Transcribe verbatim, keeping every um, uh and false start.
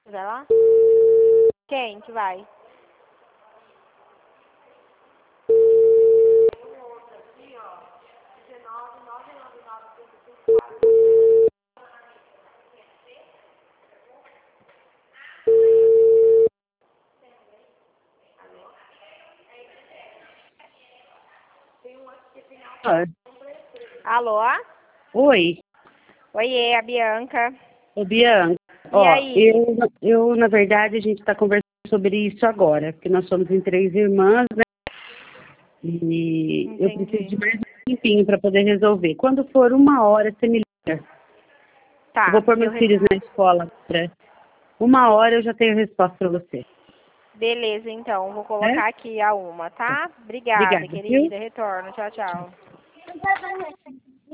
Vai lá? Quem que vai? Ah, Alô? oi, Oiê, a Bianca. ô Bianca. E Ó, aí? eu, eu, na verdade, a gente está conversando sobre isso agora, porque nós somos em três irmãs, né? E eu preciso Entendi. de mais um tempinho para poder resolver. Quando for uma hora, você me liga. Eu vou Tá, pôr eu meus res... filhos na escola. Pra... Uma hora eu já tenho resposta para você. Beleza, então. Vou Né? colocar aqui a uma, tá? Obrigada, Obrigada, viu? querida. Retorno. Tchau, tchau.